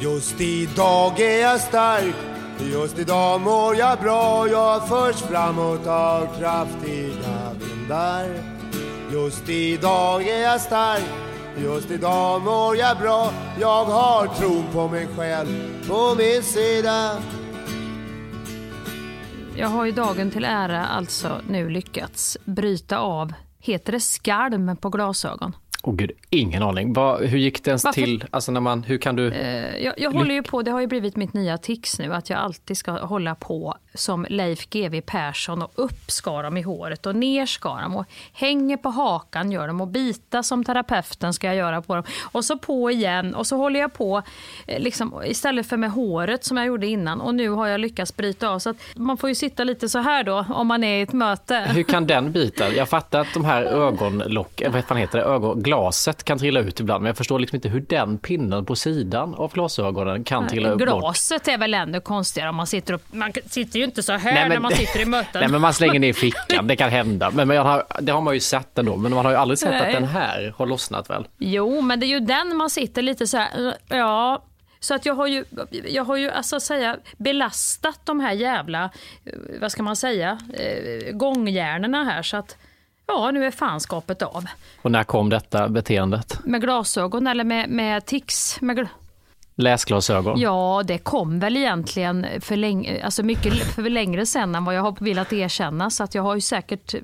Just idag är jag stark, just idag mår jag bra. Jag förs framåt av kraftiga vindar. Just idag är jag stark, just idag mår jag bra. Jag har tron på mig själv på min sida. Jag har ju dagen till ära alltså nu lyckats bryta av, heter det skalm på glasögon? Gud, ingen aning. Hur gick det ens till? Alltså hur kan du... Jag håller ju på, det har ju blivit mitt nya tics nu, att jag alltid ska hålla på som Leif GW Persson och uppskar dem i håret och nerskar dem och hänger på hakan gör dem och bita som terapeuten ska jag göra på dem. Och så på igen och så håller jag på liksom, istället för med håret som jag gjorde innan, och nu har jag lyckats bryta av, så att man får ju sitta lite så här då om man är i ett möte. Hur kan den bita? Jag fattar att de här ögonlocken, vad fan heter det, glaset kan trilla ut ibland, men jag förstår liksom inte hur den pinnen på sidan av glasögonen kan trilla upp. Glaset är väl ändå konstigare om man sitter ju inte så här när man sitter i möten. Nej, men man slänger ner i fickan, det kan hända. Men det har man ju sett ändå, men man har ju aldrig sett att den här har lossnat väl? Jo, men det är ju den man sitter lite så här, ja. Så att jag har ju alltså säga belastat de här jävla, vad ska man säga, gånghjärnorna här, så att ja, nu är fanskapet av. Och när kom detta beteendet? Med glasögon eller med tics? Läsglasögon? Ja, det kom väl egentligen mycket för längre sedan än vad jag har velat erkänna. Så att jag har ju säkert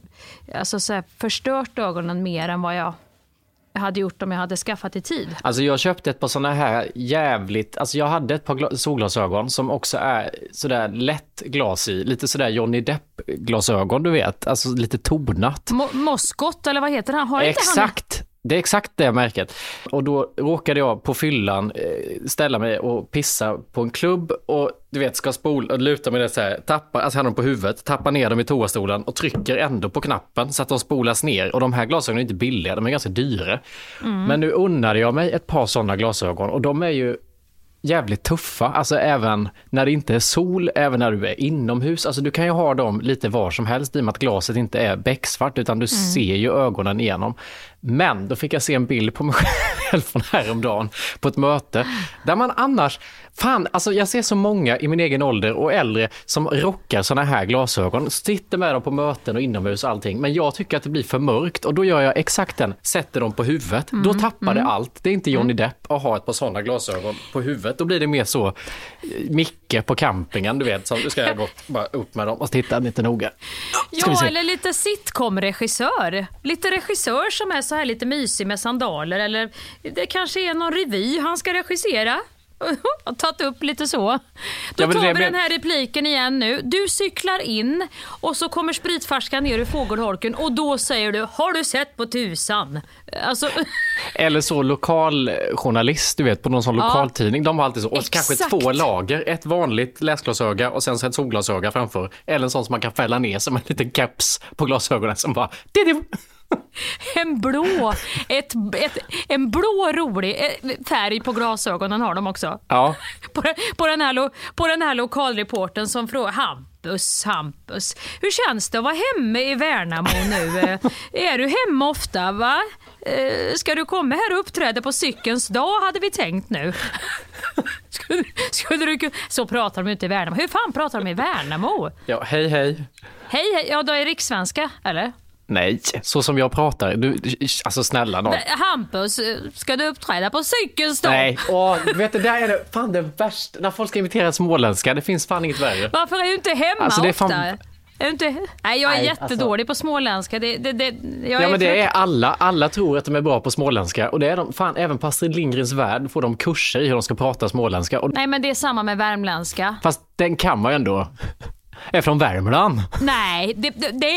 förstört ögonen mer än vad jag hade gjort om jag hade skaffat i tid. Alltså jag köpte ett par såna här jag hade ett par solglasögon som också är sådär lätt glas i, lite sådär Johnny Depp glasögon, du vet, alltså lite tonat. Moskott eller vad heter han? Exakt. Det är exakt det märket. Och då råkade jag på fyllan ställa mig och pissa på en klubb och du vet ska spola och luta mig det så här, tappa alltså handen på huvudet, tappa ner dem i toastolen och trycker ändå på knappen så att de spolas ner. Och de här glasögonen är inte billiga, de är ganska dyra. Men nu unnade jag mig ett par sådana glasögon och de är ju jävligt tuffa, alltså även när det inte är sol, även när du är inomhus, alltså du kan ju ha dem lite var som helst i och med att glaset inte är becksvart utan du ser ju ögonen igenom. Men då fick jag se en bild på mig själv från häromdagen på ett möte där man annars, alltså jag ser så många i min egen ålder och äldre som rockar såna här glasögon, sitter med dem på möten och inomhus och allting, men jag tycker att det blir för mörkt och då gör jag exakt den, sätter dem på huvudet, då tappar det allt. Det är inte Johnny Depp att ha ett par sådana glasögon på huvudet, då blir det mer så Micke på campingen, du vet, som du ska gå bara upp med dem och titta lite noga. Ja, eller lite sitcom-regissör. Lite regissör som är så här lite mysig med sandaler, eller det kanske är någon revy han ska regissera. Och tagit upp lite så. Då tar vi den här repliken igen nu. Du cyklar in och så kommer spritfärskan ner i fågelholken och då säger du, har du sett på tusan? Alltså... Eller så lokaljournalist, du vet, på någon sån lokaltidning. De har alltid så, och kanske 2 lager. Ett vanligt läsglasöga och sen så ett solglasöga framför. Eller en sån som man kan fälla ner som en liten keps på glasögonen som bara... En blå rolig färg på glasögonen har de också. Ja. På den här lokalreporten som frågar Hampus, hur känns det att vara hemma i Värnamo nu? Är du hemma ofta, va? Ska du komma här och uppträda på cykelns dag, hade vi tänkt nu. Skulle du, så pratar de inte i Värnamo. Hur fan pratar de i Värnamo? Ja, hej. Hej, ja då är riksvenska, eller? Nej, så som jag pratar. Alltså snälla någon. Hampus, ska du uppträda på cykelns dag? Nej, vet du, där är det fan det värsta. När folk ska imitera småländska, det finns fan inget värre. Varför är du inte hemma alltså, det är ofta? Nej, jag är jättedålig på småländska. Men det är alla tror att de är bra på småländska. Och det är de, fan, även på Astrid Lindgrens värld får de kurser i hur de ska prata småländska. Och... Nej, men det är samma med värmländska. Fast den kan man ju ändå... är från Värmland. Nej, det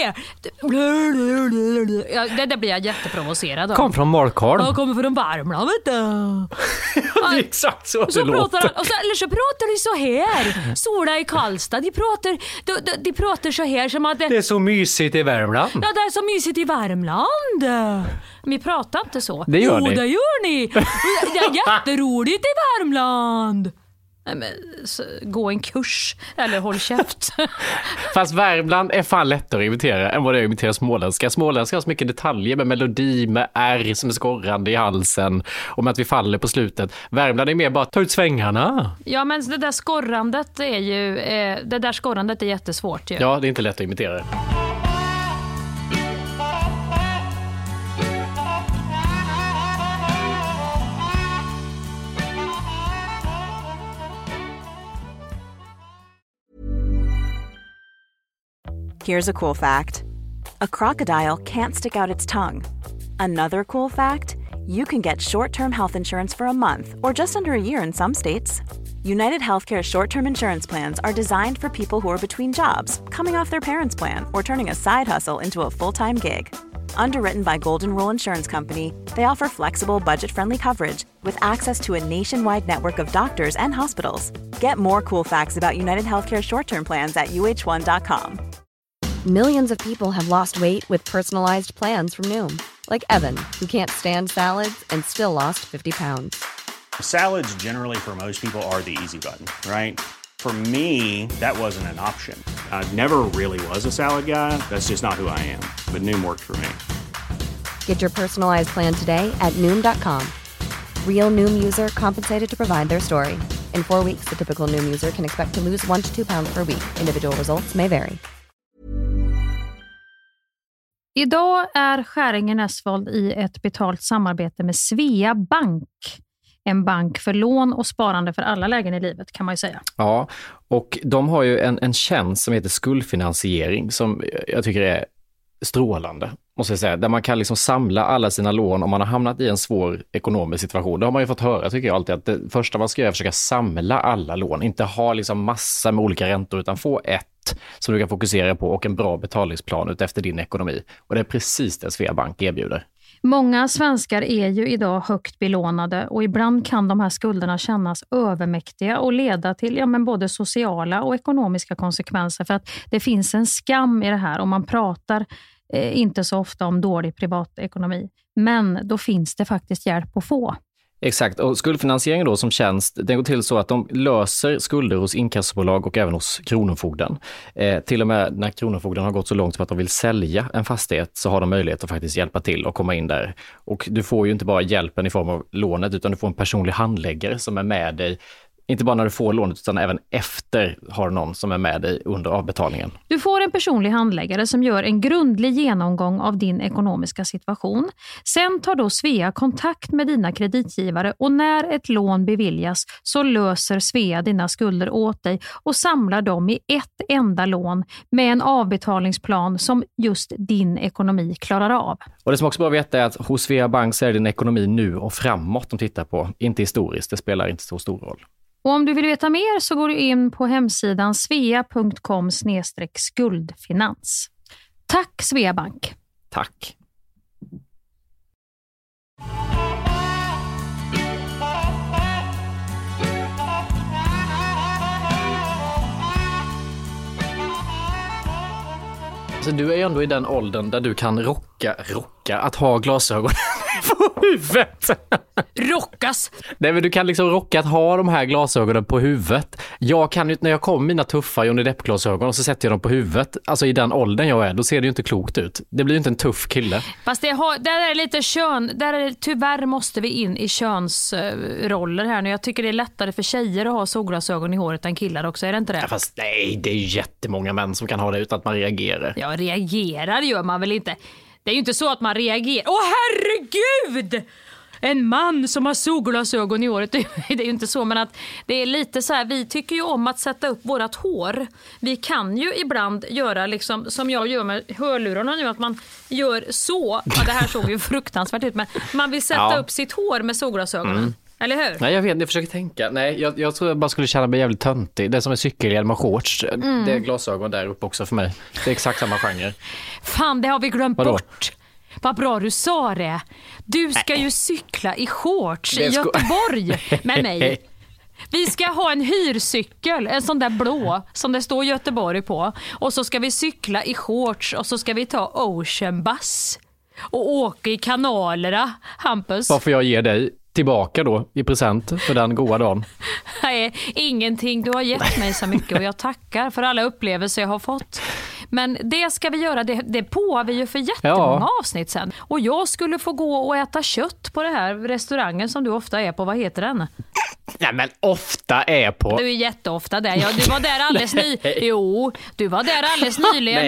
blir jag jätteprovocerad av. Kom från Markholm. Jag kommer från Värmland, vet du. Det är exakt så det låter. Eller så pratar de så här. Sola i Karlstad, de pratar så här som att... Det är så mysigt i Värmland. Ja, det är så mysigt i Värmland. Men vi pratar inte så. Det gör ni. Det gör ni. Det är jätteroligt i Värmland. Nej, men, gå en kurs eller håll käft. Fast Värmland är fan lättare att imitera än vad det är att imitera småländska. Småländska har så mycket detaljer med melodi, med R som är skorrande i halsen och med att vi faller på slutet. Värmland är mer bara ta ut svängarna. Ja, men det där skorrandet är ju är jättesvårt ju. Ja, det är inte lätt att imitera det. Here's a cool fact. A crocodile can't stick out its tongue. Another cool fact, you can get short-term health insurance for a month or just under a year in some states. United Healthcare short-term insurance plans are designed for people who are between jobs, coming off their parents' plan, or turning a side hustle into a full-time gig. Underwritten by Golden Rule Insurance Company, they offer flexible, budget-friendly coverage with access to a nationwide network of doctors and hospitals. Get more cool facts about United Healthcare short-term plans at uh1.com. Millions of people have lost weight with personalized plans from Noom. Like Evan, who can't stand salads and still lost 50 pounds. Salads generally for most people are the easy button, right? For me, that wasn't an option. I never really was a salad guy. That's just not who I am. But Noom worked for me. Get your personalized plan today at Noom.com. Real Noom user compensated to provide their story. In 4 weeks, the typical Noom user can expect to lose 1 to 2 pounds per week. Individual results may vary. Idag är Skäringen Esvold i ett betalt samarbete med Svea Bank. En bank för lån och sparande för alla lägen i livet, kan man ju säga. Ja, och de har ju en tjänst som heter skuldfinansiering som jag tycker är strålande, måste jag säga. Där man kan liksom samla alla sina lån om man har hamnat i en svår ekonomisk situation. Det har man ju fått höra, tycker jag alltid, att det första man ska göra är att försöka samla alla lån. Inte ha liksom massa med olika räntor, utan få ett som du kan fokusera på och en bra betalningsplan ut efter din ekonomi. Och det är precis det Svea Bank erbjuder. Många svenskar är ju idag högt belånade och ibland kan de här skulderna kännas övermäktiga och leda till både sociala och ekonomiska konsekvenser, för att det finns en skam i det här och man pratar inte så ofta om dålig privatekonomi. Men då finns det faktiskt hjälp att få. Exakt, och skuldfinansieringen då som tjänst, den går till så att de löser skulder hos inkassobolag och även hos kronofogden. Till och med när kronofogden har gått så långt för att de vill sälja en fastighet så har de möjlighet att faktiskt hjälpa till och komma in där. Och du får ju inte bara hjälpen i form av lånet, utan du får en personlig handläggare som är med dig. Inte bara när du får lånet utan även efter har någon som är med dig under avbetalningen. Du får en personlig handläggare som gör en grundlig genomgång av din ekonomiska situation. Sen tar då Svea kontakt med dina kreditgivare och när ett lån beviljas så löser Svea dina skulder åt dig och samlar dem i ett enda lån med en avbetalningsplan som just din ekonomi klarar av. Och det som också bara veta är att hos Svea Bank så är din ekonomi nu och framåt de tittar på, inte historiskt. Det spelar inte så stor roll. Och om du vill veta mer så går du in på hemsidan svea.com/skuldfinans. Tack Svea Bank. Tack. Så du är ju ändå i den åldern där du kan rocka att ha glasögon på huvudet. Rockas! Nej, men du kan liksom rocka att ha de här glasögonen på huvudet. Jag kan ju, när jag kommer mina tuffa Johnny Depp-glasögon och så sätter jag dem på huvudet. Alltså i den åldern jag är, då ser det ju inte klokt ut. Det blir ju inte en tuff kille. Fast där är lite tyvärr måste vi in i könsroller här nu. Jag tycker det är lättare för tjejer att ha solglasögon i håret än killar också, är det inte det? Ja, fast nej, det är ju jättemånga män som kan ha det utan att man reagerar. Ja, reagerar gör man väl inte. Det är ju inte så att man reagerar. Åh herregud! En man som har solglasögon i håret, det är ju inte så, men att det är lite så här, vi tycker ju om att sätta upp vårat hår. Vi kan ju ibland göra liksom, som jag gör med hörlurarna nu, att man gör så. Ja, det här såg ju fruktansvärt ut, men man vill sätta upp sitt hår med solglasögonen. Eller hur? Nej, jag försöker tänka. Nej, jag tror jag bara skulle känna mig jävligt töntig. Det är som en cykelhjälm och shorts. Det är glasögon där uppe också för mig. Det är exakt samma genre. Fan, det har vi glömt bort. Vad bra du sa det. Du ska ju cykla i shorts i Göteborg med mig. Vi ska ha en hyrcykel, en sån där blå som det står Göteborg på. Och så ska vi cykla i shorts och så ska vi ta Ocean Bus och åka i kanalerna, Hampus. Varför jag ger dig tillbaka då i present för den goda dagen? är ingenting. Du har gett mig så mycket och jag tackar för alla upplevelser jag har fått. Men det ska vi göra, det påar vi ju för jättemånga avsnitt sen. Och jag skulle få gå och äta kött på den här restaurangen som du ofta är på. Vad heter den? Nej, men ofta är på... Du är jätteofta där. Ja, du var där alldeles Jo, du var där alldeles nyligen.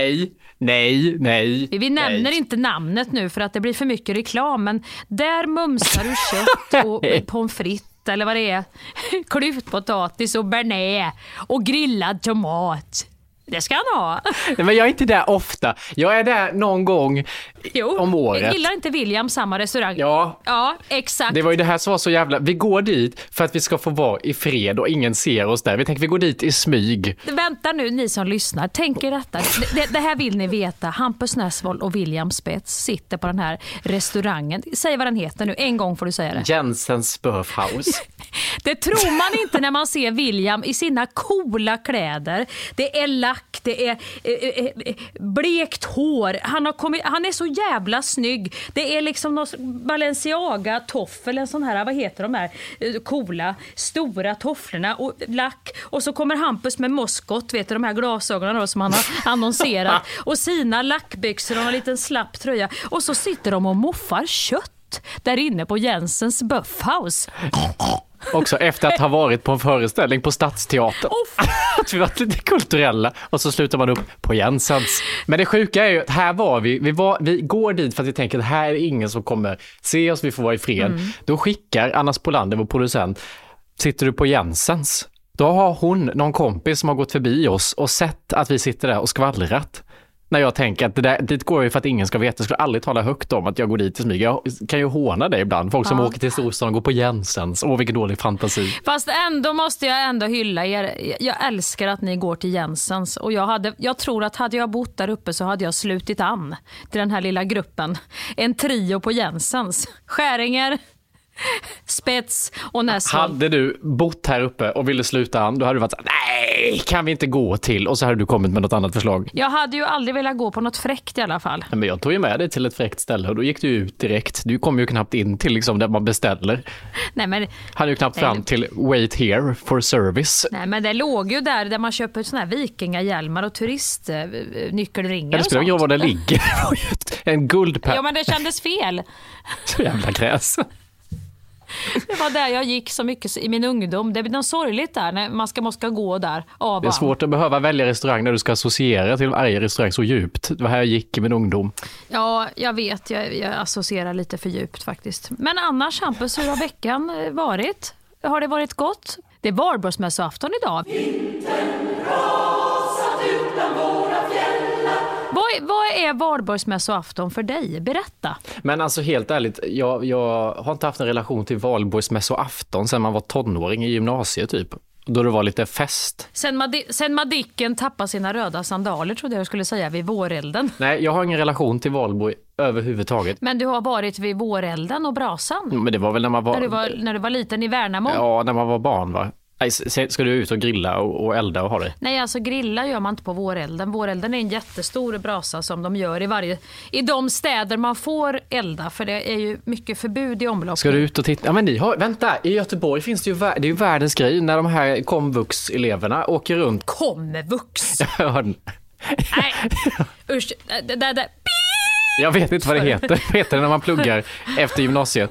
Nej. Vi nämner inte namnet nu för att det blir för mycket reklam. Men där mumsar du kött och pommes frites. Eller vad det är. Klyftpotatis och bearnaise och grillad tomat. Det ska han ha. Nej, men jag är inte där ofta. Jag är där någon gång om året. Jag gillar inte William samma restaurang. Ja, exakt. Det var ju det här som var så jävla... Vi går dit för att vi ska få vara i fred och ingen ser oss där. Vi tänker vi går dit i smyg. Vänta nu, ni som lyssnar. Tänk er detta. Det här vill ni veta. Hampus Nessvold och William Spets sitter på den här restaurangen. Säg vad den heter nu. En gång får du säga det. Jensens Böfhaus. Det tror man inte när man ser William i sina coola kläder. Det är lack, det är blekt hår. Han är så jävla snygg. Det är liksom någon Balenciaga toffel, en sån här, vad heter de här coola, stora tofflorna och lack. Och så kommer Hampus med Moskott, vet du, de här glasögonen då, som han har annonserat. Och sina lackbyxor och en liten slapp tröja. Och så sitter de och moffar kött där inne på Jensens Böfhaus. Också efter att ha varit på en föreställning på Stadsteatern. Att vi var lite kulturella. Och så slutar man upp på Jensens. Men det sjuka är ju att här var vi går dit för att vi tänker att här är ingen som kommer se oss, vi får vara i fred. Då skickar Anna Spolander, vår producent, sitter du på Jensens? Då har hon någon kompis som har gått förbi oss och sett att vi sitter där och skvallrat. När jag tänker att dit går ju för att ingen ska veta. Jag skulle aldrig tala högt om att jag går dit i smyg. Jag kan ju håna det ibland. Folk som åker till storstan och går på Jensens. Vilken dålig fantasi. Fast ändå måste jag ändå hylla er. Jag älskar att ni går till Jensens. Och jag tror att hade jag bott där uppe så hade jag slutit an till den här lilla gruppen. En trio på Jensens. Skäringer, Spets och Nessvold. Hade du bott här uppe och ville sluta an, då hade du varit så här, nej, kan vi inte gå till? Och så hade du kommit med något annat förslag. Jag hade ju aldrig velat gå på något fräckt i alla fall. Men jag tog ju med dig till ett fräckt ställe och då gick du ut direkt. Du kom ju knappt in till liksom där man beställer. Nej, men hade ju knappt fram till wait here for service. Nej, men det låg ju där man köper såna här vikingahjälmar och turistnyckelringar. Ja, det spelar ingen roll var det ligger. Det var ju en guldpärl. Ja, men det kändes fel. Så jävla gräs. Det var där jag gick så mycket i min ungdom. Det blir något sorgligt där när man måste gå där. Det är svårt att behöva välja restaurang när du ska associera till varje restaurang så djupt. Det var här jag gick i min ungdom. Ja, jag vet. Jag associerar lite för djupt faktiskt. Men annars, Hampus, hur har veckan varit? Har det varit gott? Det är Valborgsmässoafton idag. Vintern rasat ut bland våra fjällar. Vad är Valborgsmässoafton för dig? Berätta. Men alltså helt ärligt, jag har inte haft en relation till Valborgsmässoafton sedan man var tonåring i gymnasiet typ. Då det var lite fest. Sen Madicken tappade sina röda sandaler trodde jag skulle säga vid vårelden. Nej, jag har ingen relation till Valborg överhuvudtaget. Men du har varit vid vårelden och brasan? Men det var väl när man var... När du var liten i Värnamo? Ja, när man var barn va? Nej, ska du ut och grilla och elda och ha det? Nej, alltså grilla gör man inte på vårelden. Vårelden är en jättestor brasa som de gör i de städer man får elda. För det är ju mycket förbud i omlopp. Ska du ut och titta? Ja, men vänta, i Göteborg finns det är ju världens grej när de här komvux-eleverna åker runt. Komvux? Jag hörde. Nej, usch. Jag vet inte vad det heter. Vad heter det när man pluggar efter gymnasiet?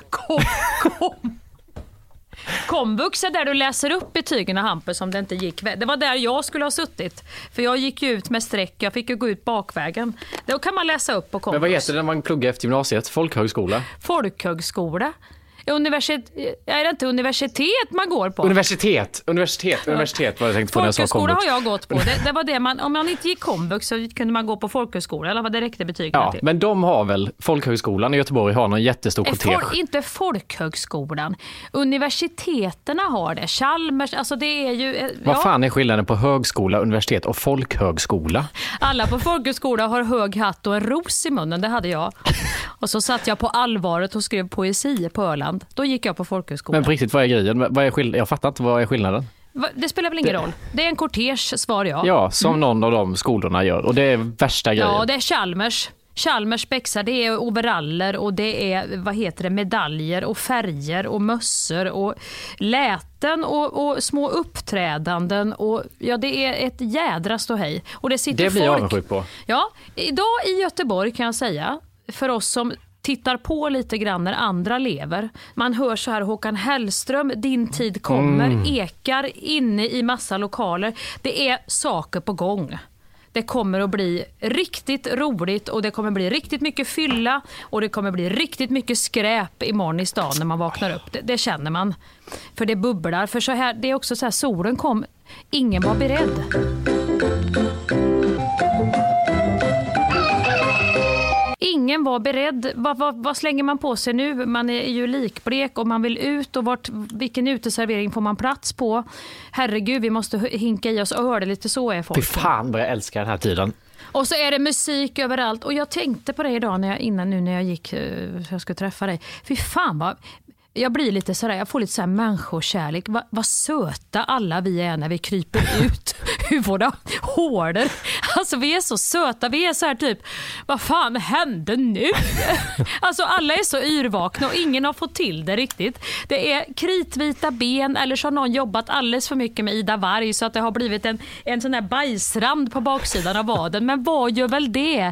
Komvux är där du läser upp betygen, Hampus, om det inte gick. Det var där jag skulle ha suttit. För jag gick ju ut med streck. Jag fick ju gå ut bakvägen. Då kan man läsa upp på komvux. Men vad heter det när man pluggar efter gymnasiet? Folkhögskola? Folkhögskola? Är det inte universitet man går på? Universitet var jag tänkte på när jag sa komvux. Folkhögskola har jag gått på. Det var det om man inte gick komvux så kunde man gå på folkhögskola, eller vad det räckte betygen till. Men de har väl, Folkhögskolan i Göteborg har någon jättestor kortege. Inte folkhögskolan. Universiteterna har det. Chalmers, alltså det är ju... Vad fan är skillnaden på högskola, universitet och folkhögskola? Alla på folkhögskola har hög hatt och en ros i munnen, det hade jag. Och så satt jag på Allvaret och skrev poesi på Öland. Då gick jag på folkhögskola. Men på riktigt, vad är grejen? Jag fattar inte, vad är skillnaden? Det spelar väl ingen roll. Det är en kortege, svar jag. Ja, som någon av de skolorna gör. Och det är värsta grejen. Ja, det är Chalmers. Chalmers spexar, det är overaller och det är medaljer och färger och mössor och läten och små uppträdanden och det är ett jädra ståhej. Och det sitter det blir jag folk avundsjuk på. Ja, idag i Göteborg kan jag säga, för oss som tittar på lite grann när andra lever. Man hör så här, Håkan Hellström, din tid kommer, ekar inne i massa lokaler. Det är saker på gång. Det kommer att bli riktigt roligt och det kommer bli riktigt mycket fylla och det kommer bli riktigt mycket skräp imorgon i stan när man vaknar upp. Det känner man. För det bubblar. För så här, det är också så här, solen kom. Ingen var beredd. Ingen var beredd. Vad slänger man på sig nu? Man är ju likblek och man vill ut. Och vilken uteservering får man plats på? Herregud, vi måste hinka i oss och höra det lite, så är folk. Fy fan vad jag älskar den här tiden. Och så är det musik överallt. Och jag tänkte på det idag när jag gick, jag skulle träffa dig. Fy fan vad... Jag blir lite sådär, jag får lite sådär människokärlek. Vad söta alla vi är när vi kryper ut ur våra hårder. Alltså vi är så söta, vi är så här typ, vad fan hände nu? Alltså alla är så yrvakna och ingen har fått till det riktigt. Det är kritvita ben, eller så har någon jobbat alldeles för mycket med Ida Varg så att det har blivit en sån här bajsrand på baksidan av vaden. Men vad gör väl det?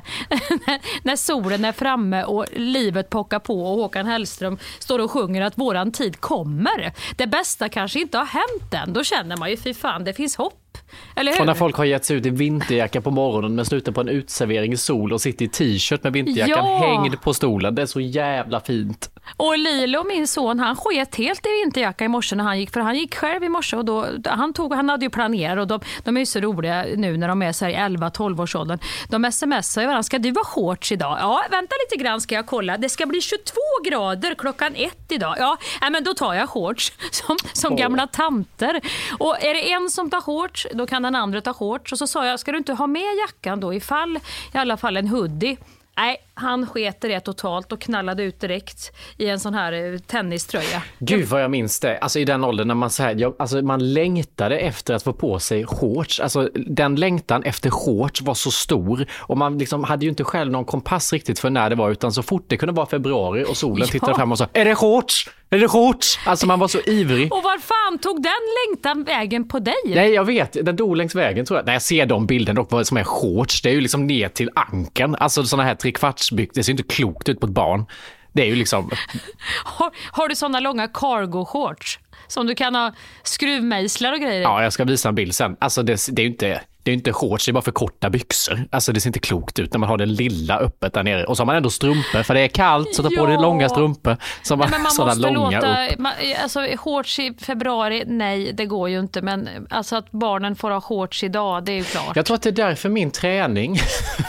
När solen är framme och livet pockar på och Håkan Hellström står och sjunger att våran tid kommer. Det bästa kanske inte har hänt än. Då känner man ju, fy fan, det finns hopp. Eller hur? Och när folk har gett sig ut i vinterjacka på morgonen men slutar på en utservering i sol och sitter i t-shirt med vinterjackan hängd på stolen. Det är så jävla fint. Och Lilo, min son, han sket helt i vinterjacka i morse när han gick. För han gick själv i morse och då, han hade ju planerat och de är ju så roliga nu när de är så här i 11-12 års åldern. De smsar ju varandra, ska du vara shorts idag? Ja, vänta lite grann ska jag kolla. Det ska bli 22 grader klockan 1 idag. Ja, men då tar jag shorts som gamla tanter. Och är det en som tar shorts, då kan den andra ta shorts. Och så sa jag, ska du inte ha med jackan då i alla fall en hoodie? Nej, han sketer det totalt och knallade ut direkt i en sån här tenniströja. Gud vad jag minns det. Alltså i den åldern när man så här, man längtade efter att få på sig shorts. Alltså den längtan efter shorts var så stor och man liksom hade ju inte själv någon kompass riktigt för när det var, utan så fort det kunde vara februari och solen tittade fram och sa, är det shorts? Är det shorts? Alltså man var så ivrig. Och var fan tog den längtan vägen på dig? Nej, jag vet. Den dog längs vägen tror jag. När jag ser de bilderna och vad som är shorts, det är ju liksom ner till ankeln. Alltså såna här trekvartsbyck, det ser inte klokt ut på ett barn. Det är ju liksom... Har du såna långa cargo-shorts? Som du kan ha skruvmejslar och grejer? Ja, jag ska visa en bild sen. Alltså det är ju inte shorts, det är bara för korta byxor. Alltså det ser inte klokt ut när man har det lilla öppet där nere. Och så har man ändå strumpor, för det är kallt, så ta på dig långa strumpor. Som nej, men man måste långa alltså shorts i februari, nej det går ju inte. Men alltså att barnen får ha shorts idag, det är ju klart. Jag tror att det är därför min träning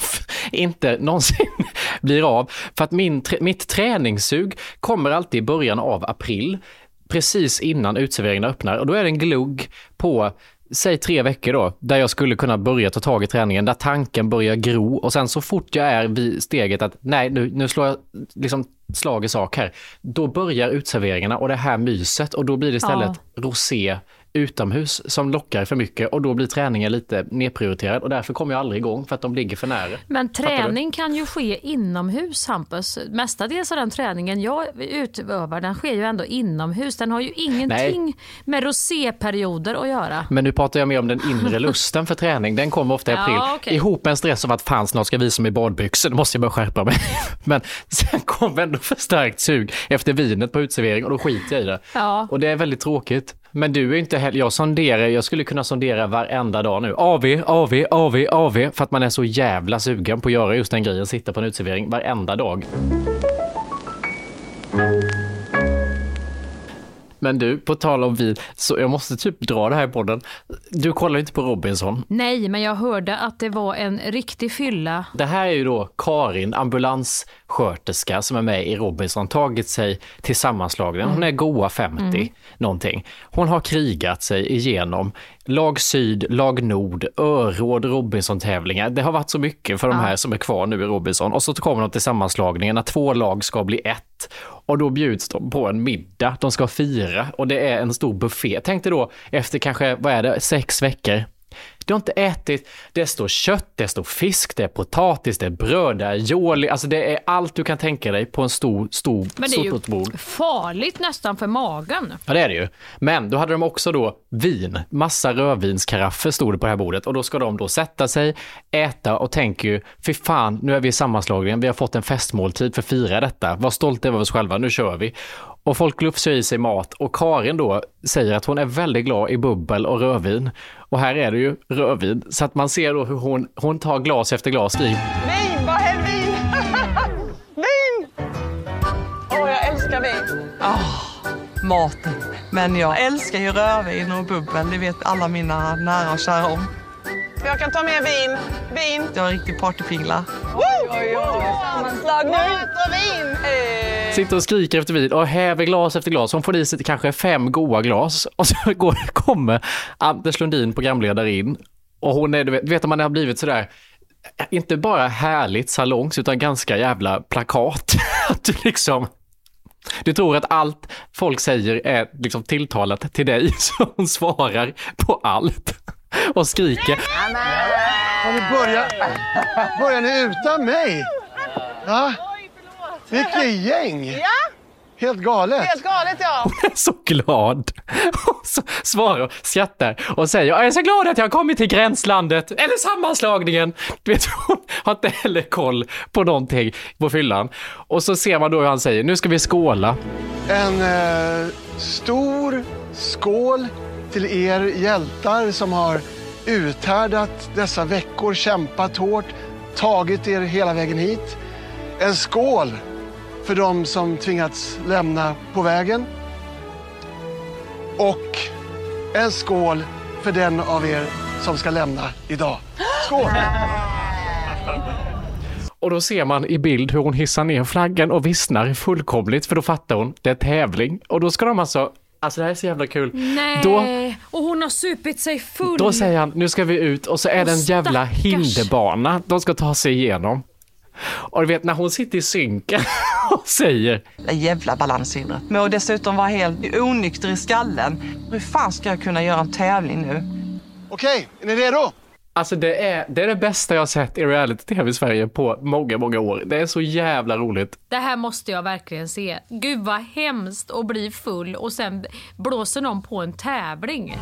inte någonsin blir av. För att mitt träningssug kommer alltid i början av april. Precis innan utserveringarna öppnar. Och då är det en glugg på, säg 3 veckor då, där jag skulle kunna börja ta tag i träningen, där tanken börjar gro. Och sen så fort jag är vid steget att nej, nu slår jag liksom slag i sak här. Då börjar utserveringarna och det här myset, och då blir det istället rosé utomhus som lockar för mycket, och då blir träningen lite nedprioriterad och därför kommer jag aldrig igång för att de ligger för nära. Men träning kan ju ske inomhus, Hampus. Mestadels av den träningen jag utövar, den sker ju ändå inomhus. Den har ju ingenting med roséperioder att göra. Men nu pratar jag mer om den inre lusten för träning. Den kommer ofta i april. Ihop med en stress av att fan snart ska visa mig badbyxor. Då måste jag bara skärpa mig. Men sen kommer ändå förstärkt sug efter vinet på utservering och då skiter jag i det. Ja. Och det är väldigt tråkigt. Men du är inte heller, jag skulle kunna sondera varenda dag nu. AV, för att man är så jävla sugen på att göra just den grejen, sitta på en utservering varenda dag. Men du, på tal om vin, så jag måste typ dra det här i podden. Du kollar inte på Robinson. Nej, men jag hörde att det var en riktig fylla. Det här är ju då Karin, ambulanssköterska som är med i Robinson, tagit sig till sammanslagningen. Hon är goa 50 någonting. Hon har krigat sig igenom lag syd, lag nord, öråd, Robinson-tävlingar. Det har varit så mycket för de här som är kvar nu i Robinson. Och så kommer de till sammanslagningen när 2 lag ska bli 1. Och då bjuds de på en middag. De ska fira och det är en stor buffé. Tänk dig då efter kanske, 6 veckor Du har inte ätit, det står kött, det står fisk, det är potatis, det är bröd, det är joli. Alltså det är allt du kan tänka dig på en stor Men det är ju farligt nästan för magen. Ja, det är det ju. Men då hade de också då vin. Massa rödvinskaraffer stod det på det här bordet. Och då ska de då sätta sig, äta och tänker ju, fy fan, nu är vi i sammanslagningen. Vi har fått en festmåltid för att fira detta. Var stolt över oss själva, nu kör vi. Och folk glufsar i sig mat. Och Karin då säger att hon är väldigt glad i bubbel och rödvin. Och här är det ju rödvin. Så att man ser då hur hon tar glas efter glas. Vin, vad är vin? Vin! Jag älskar vin. Maten. Men jag älskar ju rödvin och bubbel. Det vet alla mina nära och kära om. Jag kan ta med vin. Vin. Jag är riktigt partypingla. Sammanslag nu. Mat och vin. Sitter och skriker efter vin och häver glas efter glas. Hon får i sig kanske 5 goda glas. Och så kommer Anders Lundin, programledare, in. Och hon är, du vet om man har blivit sådär, inte bara härligt salongs utan ganska jävla plakat. Att du liksom, du tror att allt folk säger är liksom tilltalat till dig, så hon svarar på allt och skriker. Har ni börjar ni utan mig? Ja? Vilket gäng! Ja? Helt galet. Helt galet, ja. Hon är så glad. Och så svarar och skrattar och säger, jag är så glad att jag har kommit till gränslandet eller sammanslagningen. Du vet, hon har inte heller koll på någonting på fyllan. Och så ser man då hur han säger, nu ska vi skåla. En stor skål till er hjältar som har uthärdat dessa veckor, kämpat hårt, tagit er hela vägen hit. En skål för de som tvingats lämna på vägen. Och en skål för den av er som ska lämna idag. Skål! Och då ser man i bild hur hon hissar ner flaggan och vissnar fullkomligt, för då fattar hon, det är tävling. Och då ska de alltså det här är så jävla kul. Nej, då, och hon har supit sig full. Då säger han, nu ska vi ut, och så är det en jävla hinderbana de ska ta sig igenom. Och du vet, när hon sitter i synken och säger, Jävla balanshindret. Men och dessutom var helt onykter i skallen. Hur fan ska jag kunna göra en tävling nu? Okej, är ni redo? alltså det är det bästa jag har sett i reality-tv i Sverige på många, många år. Det är så jävla roligt. Det här måste jag verkligen se. Gud vad hemskt att bli full och sen blåser någon på en tävling.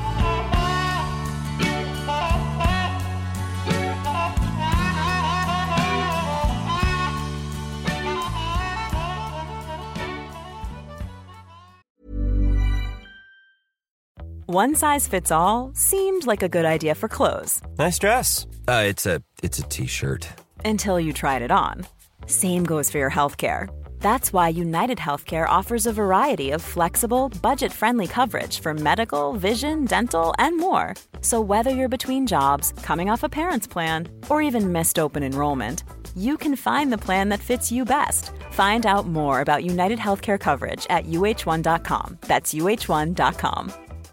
One size fits all seemed like a good idea for clothes. Nice dress. It's a t-shirt. Until you tried it on. Same goes for your healthcare. That's why United Healthcare offers a variety of flexible, budget-friendly coverage for medical, vision, dental, and more. So whether you're between jobs, coming off a parent's plan, or even missed open enrollment, you can find the plan that fits you best. Find out more about United Healthcare coverage at uh1.com. That's uh1.com.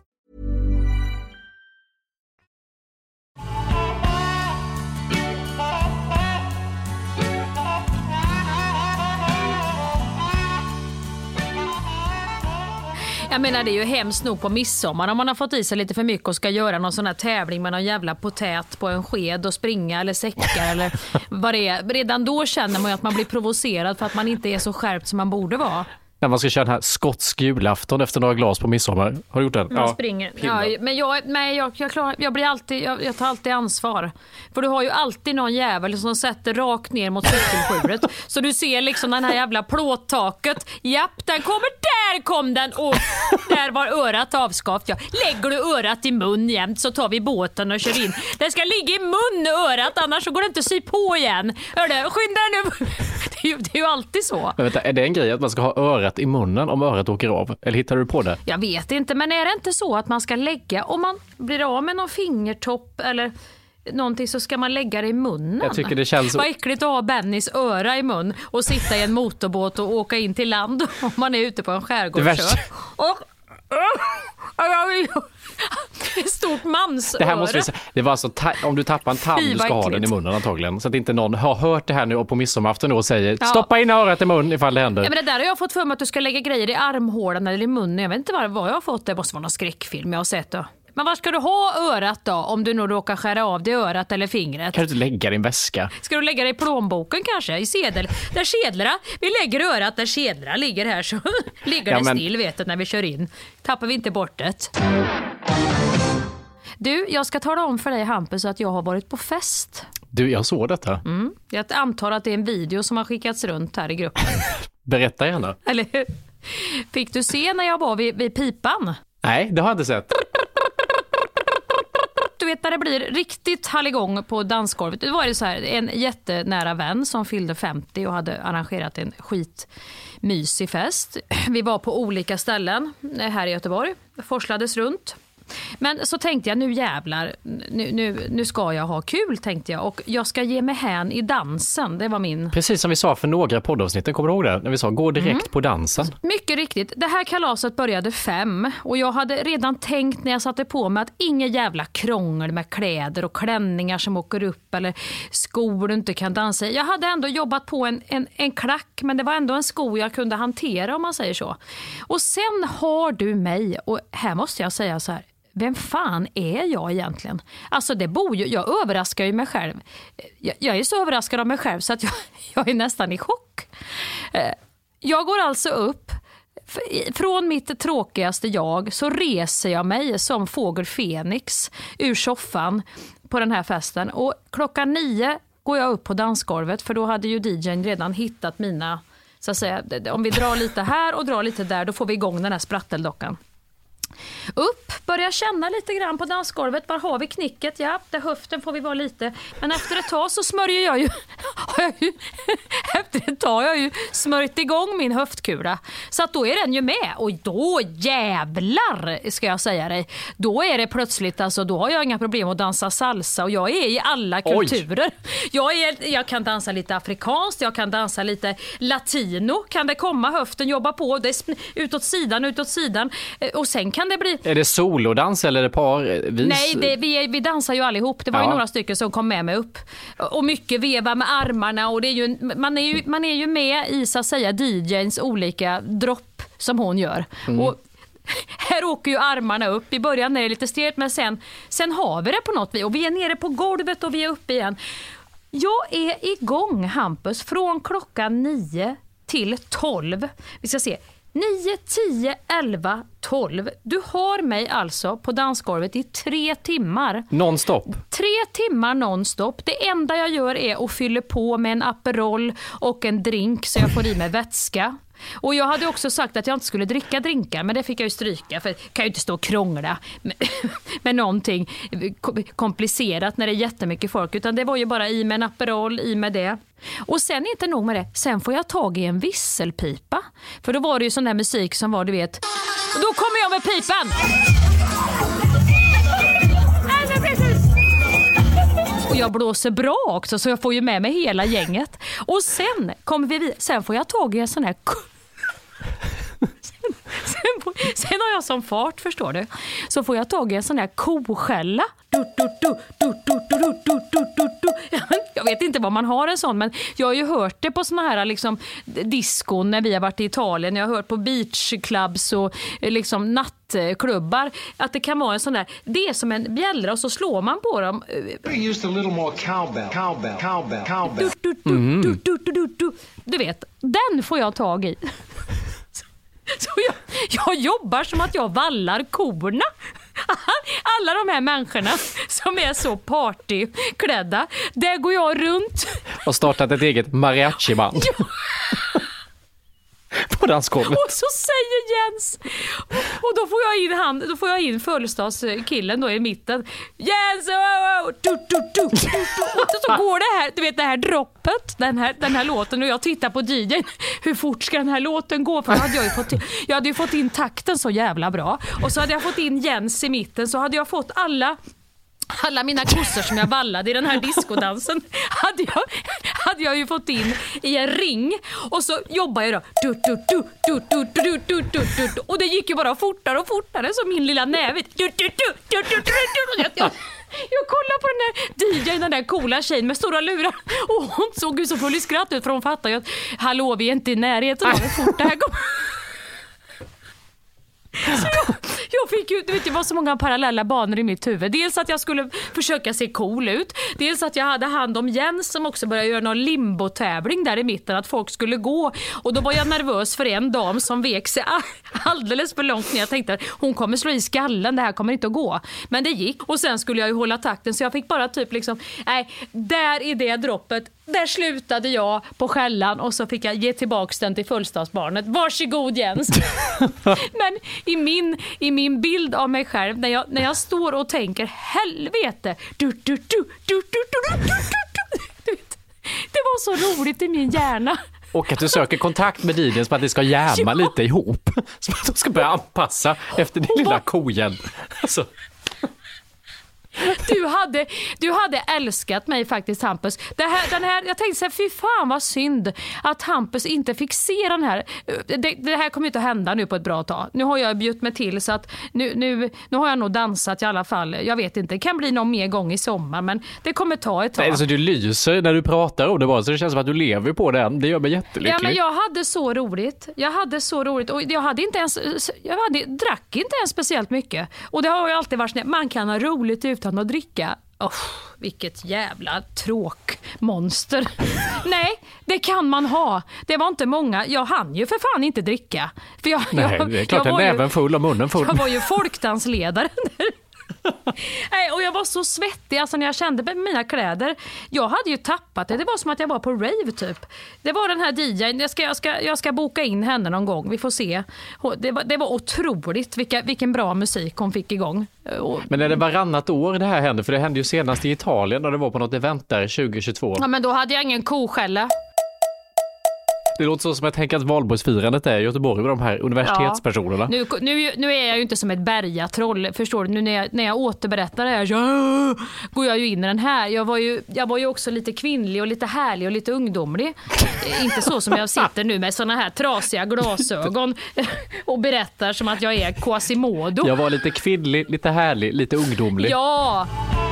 Jag menar, det är ju hemskt nog på midsommar om man har fått i sig lite för mycket och ska göra någon sån här tävling med någon jävla potät på en sked och springa eller säcka eller vad det är. Redan då känner man ju att man blir provocerad för att man inte är så skärpt som man borde vara. När man ska köra den här skotsk julafton efter några glas på midsommar. Har du gjort den? Man springer. Ja, men jag tar alltid ansvar. För du har ju alltid någon jävel som sätter rakt ner mot cykelskjuret. Så du ser liksom den här jävla plåttaket. Japp, den kommer, där kom den. Och där var örat avskavt. Ja. Lägger du örat i mun jämt så tar vi båten och kör in. Den ska ligga i mun örat, annars så går det inte sy på igen. Hör du, skynda nu. Det är ju alltid så. Men vänta, är det en grej att man ska ha örat i munnen om örat åker av? Eller hittar du på det? Jag vet inte, men är det inte så att man ska lägga, om man blir av med någon fingertopp eller någonting, så ska man lägga det i munnen? Jag tycker det känns... Vad äckligt att ha Bennys öra i mun och sitta i en motorbåt och åka in till land om man är ute på en skärgårdskör. Ett stort mansöra. Det här måste vi säga. Det var alltså om du tappar en tand, du ska ha den i munnen antagligen. Så att inte någon har hört det här nu och på midsommarafton och säger stoppa in örat i munnen ifall det händer. Ja, men det där har jag fått för mig att du ska lägga grejer i armhålan eller i munnen. Jag vet inte vad jag har fått. Det måste vara någon skräckfilm jag har sett då. Men var ska du ha örat då om du nog råkar skära av det örat eller fingret? Kan du inte lägga din väska? Ska du lägga det i plånboken kanske? I sedel? Där sedlarna, vi lägger örat där sedlarna ligger här så ligger det still vet du när vi kör in. Tappar vi inte bort det. Du, jag ska tala om för dig Hampus att jag har varit på fest. Du, jag såg detta. Jag antar att det är en video som har skickats runt här i gruppen. Berätta gärna. Eller hur? Fick du se när jag var vid pipan? Nej, det har jag inte sett. Du vet när det blir riktigt halligång på dansgolvet. Det var det så här, en jättenära vän som fyllde 50 och hade arrangerat en skitmysig fest. Vi var på olika ställen här i Göteborg. Forslades runt. Men så tänkte jag, nu jävlar, nu ska jag ha kul tänkte jag. Och jag ska ge mig hän i dansen, det var min... Precis som vi sa för några poddavsnitt, kommer du ihåg det? När vi sa, gå direkt på dansen. Mycket riktigt, det här kalaset började 5. Och jag hade redan tänkt när jag satte på mig att ingen jävla krångel med kläder och klänningar som åker upp eller skor du inte kan dansa i. Jag hade ändå jobbat på en klack, men det var ändå en sko jag kunde hantera om man säger så. Och sen har du mig, och här måste jag säga så här, vem fan är jag egentligen? Alltså jag överraskar ju mig själv. Jag är så överraskad av mig själv så att jag är nästan i chock. Jag går alltså upp från mitt tråkigaste jag, så reser jag mig som fågel Fenix ur soffan på den här festen. Och 9:00 går jag upp på dansgolvet, för då hade ju DJ:n redan hittat mina, så att säga, om vi drar lite här och drar lite där, då får vi igång den här spratteldockan. Upp, börja känna lite grann på dansgolvet. Var har vi knicket? Ja, där höften får vi vara lite. Men efter ett tag så smörjer jag ju efter ett tag har jag ju smörjt igång min höftkula. Så att då är den ju med. Och då jävlar ska jag säga dig. Då är det plötsligt, alltså då har jag inga problem att dansa salsa. Och jag är i alla kulturer. Jag kan dansa lite afrikanskt, jag kan dansa lite latino. Kan det komma höften, jobba på det utåt sidan. Och sen kan det bli... Är det solodans eller är det parvis? Nej, vi dansar ju allihop. Det var ju några stycken som kom med mig upp. Och mycket veva med armarna. Och det är ju, man är ju med i, så att säga, DJ:ns olika dropp som hon gör. Och här åker ju armarna upp. I början är det lite stelt, men sen har vi det på något vis. Och vi är nere på golvet och vi är uppe igen. Jag är igång, Hampus, från 9 till 12. Vi ska se. 9, 10, 11, 12. Du har mig alltså på dansgolvet i 3 timmar. Nonstop. 3 timmar nonstop. Det enda jag gör är att fylla på med en Aperol och en drink så jag får i mig vätska. Och jag hade också sagt att jag inte skulle dricka drinkar, men det fick jag ju stryka, för jag kan ju inte stå och krångla med någonting komplicerat när det är jättemycket folk, utan det var ju bara i med en Aperol, i med det. Och sen inte nog med det, sen får jag tag i en visselpipa, för då var det ju sån där musik som var, du vet, och då kommer jag med pipan. Och jag blåser bra också, så jag får ju med mig hela gänget. Och sen får jag tag i en sån här... Sen har jag som fart, förstår du. Så får jag tag i en sån här koskälla. Jag vet inte vad man har en sån, men jag har ju hört det på såna här liksom diskon när vi har varit i Italien. Jag har hört på beachclubs och liksom nattklubbar att det kan vara en sån där, det är som en bjällra och så slår man på dem. Du vet, den får jag tag i. Så jag jobbar som att jag vallar korna. Alla de här människorna som är så partyklädda, där går jag runt. Och startat ett eget mariachi-band. På dansgolvet. Och så säger Jens, och då får jag in födelsedagskillen då i mitten. Jens, och så går det här, du vet, det här droppet, den här låten, och jag tittar på DJ:n. Hur fort ska den här låten gå? För jag hade ju fått in takten så jävla bra. Och så hade jag fått in Jens i mitten, så hade jag fått alla mina kossor som jag ballade i den här diskodansen hade jag ju fått in i en ring, och så jobbar jag då och det gick ju bara fortare och fortare, så min lilla näve jag kollar på den där DJ:n, den där coola tjejen med stora lurar, och hon såg ju så full i skratt ut, för hon fattar ju att hallå, vi är inte i närheten av hur fort det här går. Så jag fick ju, det var så många parallella banor i mitt huvud. Dels att jag skulle försöka se cool ut. Dels att jag hade hand om Jens som också började göra någon limbo-tävling där i mitten. Att folk skulle gå. Och då var jag nervös för en dam som vek sig alldeles för långt ner. Jag tänkte att hon kommer slå i skallen. Det här kommer inte att gå. Men det gick. Och sen skulle jag ju hålla takten. Så jag fick bara typ liksom, nej, där i det droppet. Där slutade jag på skällan och så fick jag ge tillbaka den till fullstadsbarnet. Varsågod Jens. Men i min bild av mig själv när jag står och tänker helvete. Det var så roligt i min hjärna. Och att du söker kontakt med DJn så att det ska jamma lite ihop. Så att de ska börja anpassa efter din lilla kojen. Alltså. Du hade älskat mig faktiskt, Hampus. Den här, jag tänkte så här, fy fan vad synd att Hampus inte fick se den här. Det här kommer inte att hända nu på ett bra tag. Nu har jag bjudit mig till så att nu har jag nog dansat i alla fall. Jag vet inte, det kan bli någon mer gång i sommar, men det kommer ta ett tag. Alltså, du lyser när du pratar om det bara, så det känns som att du lever på den. Det gör mig jättelycklig. Ja, men jag hade så roligt och jag drack inte ens speciellt mycket. Och det har ju alltid varit, man kan ha roligt utan att dricka. Vilket jävla tråkmonster. Nej, det kan man ha. Det var inte många. Jag hann ju för fan inte dricka. För det är klart, näven full och munnen full. Jag var ju folkdansledare. Nej, och jag var så svettig alltså när jag kände med mina kläder. Jag hade ju tappat det. Det var som att jag var på rave typ. Det var den här DJ:n. Jag ska boka in henne någon gång. Vi får se. Det var otroligt vilken bra musik hon fick igång. Men är det varannat år det här hände? För det hände ju senast i Italien när det var på något event där 2022. Ja, men då hade jag ingen koskälla. Det låter så som jag tänker att valborgsfirandet är i Göteborg med de här universitetspersonerna. Ja. Nu är jag ju inte som ett bergatroll, förstår du? Nu när jag återberättar det här så går jag ju in i den här. Jag var ju också lite kvinnlig och lite härlig och lite ungdomlig. Inte så som jag sitter nu med såna här trasiga glasögon och berättar som att jag är Quasimodo. Jag var lite kvinnlig, lite härlig, lite ungdomlig. Ja!